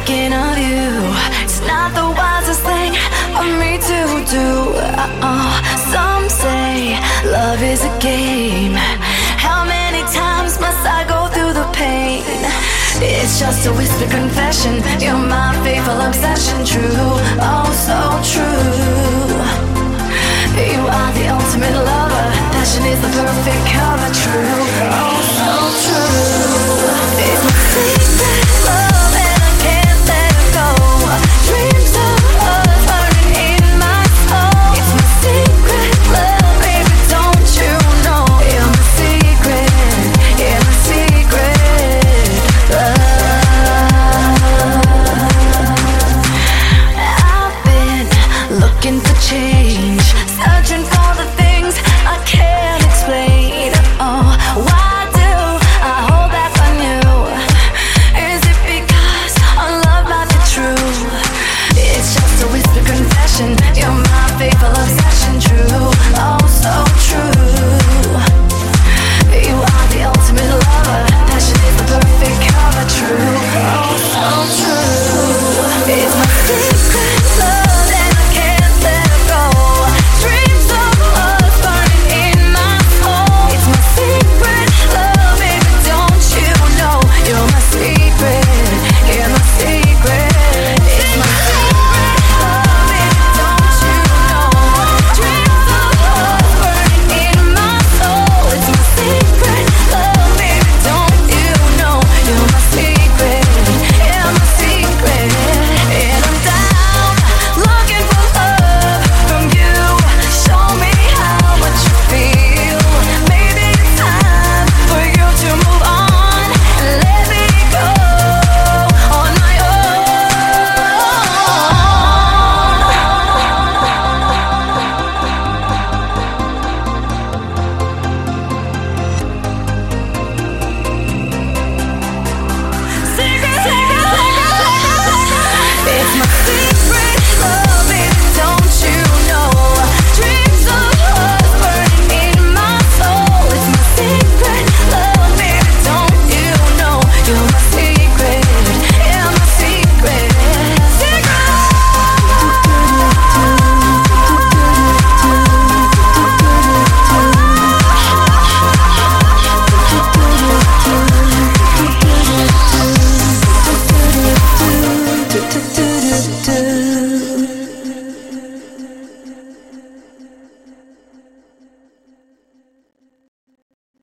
thinking of you. It's not the wisest thing for me to do. Some say love is a game. How many times must I go through the pain? It's just a whispered confession. You're my faithful obsession. True, oh so true. You are the ultimate lover. Passion is the perfect cover. True, oh so true. It's my secret love and I can't let it go. Dreams of us burning in my soul. It's my secret love, baby, don't you know? You're my secret, you're my secret love. I've been looking for change, searching for the thing